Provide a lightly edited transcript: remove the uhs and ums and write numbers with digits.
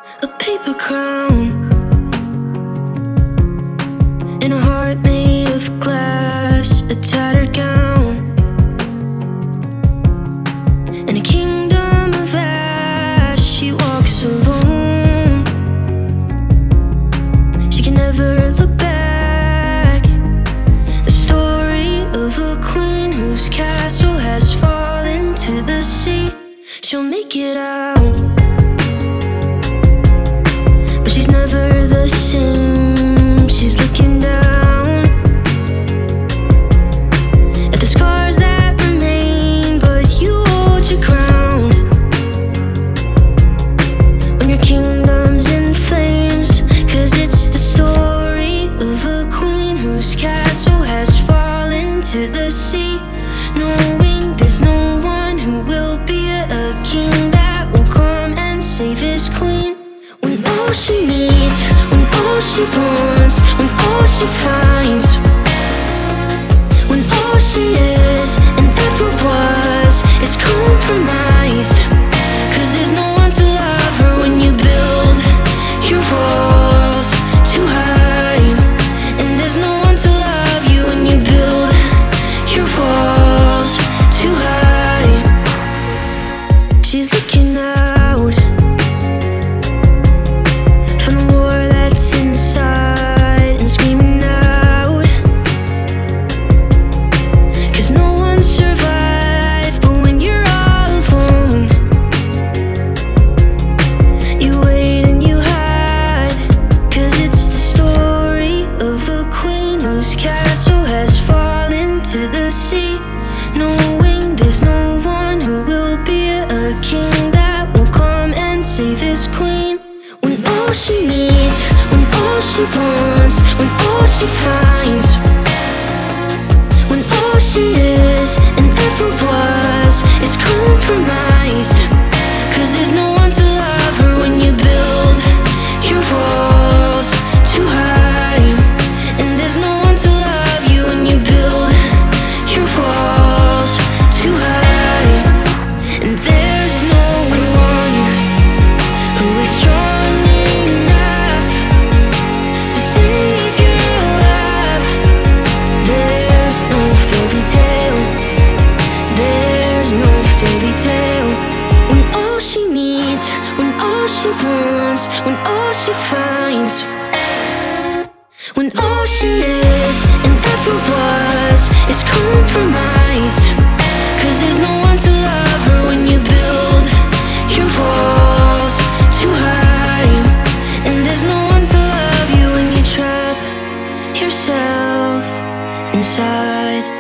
A paper crown and a heart made of glass, a tattered gown and a kingdom of ash. She walks alone, she can never look back. The story of a queen whose castle has fallen to the sea. She'll make it out, but she's never the same. She's looking down at the scars that remain, but you hold your ground when your kingdom's in flames. 'Cause it's the story of a queen whose castle has fallen to the sea, knowing there's no one who will be a king that will come and save his queen. When all she needs, when all she wants, when all she finds, when all she is and ever was is compromised. 'Cause there's no one to love her when you build your walls too high, and there's no one to love you when you build your walls too high. She's looking out from the war that's inside and screaming out, 'cause no one survived. But when you're all alone, you wait and you hide. 'Cause it's the story of a queen whose castle has fallen to the sea, knowing there's no one who will be a king that will come and save his queen. When all she needs, when all she wants, when all she finds, when all she is and ever was is compromised. 'Cause there's no one to love her when you build your walls too high, and there's no one to love you when you build your walls too high. And there's no one who is strong enough to save your life. There's no fairy tale, there's no fairy tale. When all she needs, when all she wants, when all she finds, when all she is and ever was is compromised. 'Cause there's no one to love her when you build your walls too high, and there's no one to love you when you trap yourself inside.